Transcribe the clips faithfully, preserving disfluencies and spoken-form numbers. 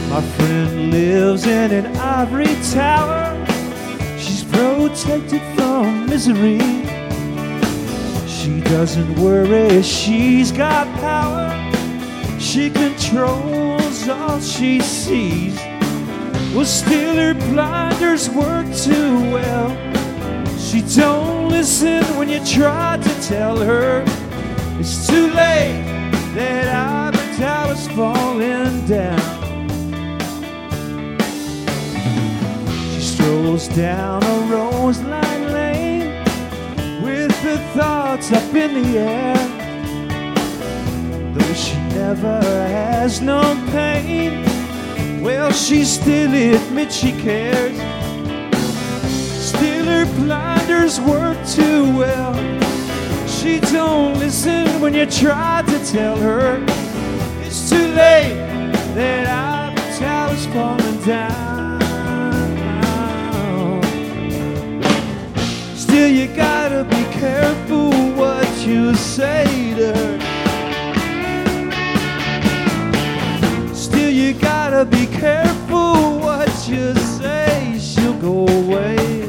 My friend lives in an ivory tower. She's protected from misery. She doesn't worry, she's got power. She controls all she sees. Well, still her blinders work too well. She don't listen when you try to tell her it's too late, that ivory tower's falling down. She strolls down a rose-lined lane with her thoughts up in the air. Though she never has known pain, well, she still admits she cares. Still her blinders work too well. She don't listen when you try to tell her it's too late, that ivory tower's falling down. Still you gotta be careful what you say to her. Still you gotta be careful what you say, she'll go away.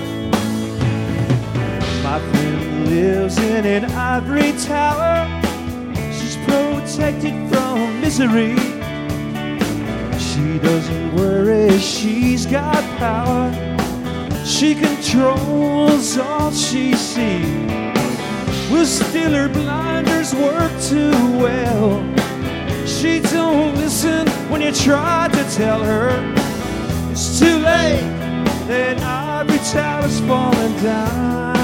My friend lives in an ivory tower. She's protected from misery. She doesn't worry, she's got power. She controls all she sees. Well, still her blinders work too well. She don't listen when you try to tell her it's too late, that ivory tower's falling down.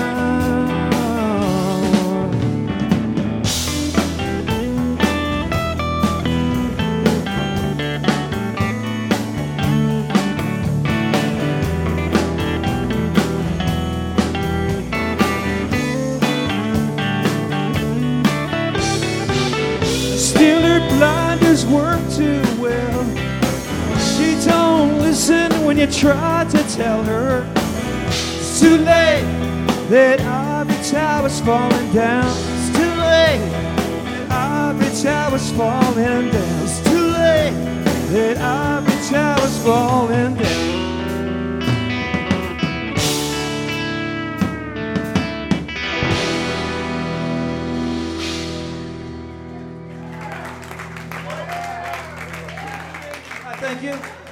Still her blinders work too well. She don't listen when you try to tell her it's too late, that ivory tower's falling down. It's too late, that ivory tower's falling down. It's too late, that ivory tower's falling down. Thank you.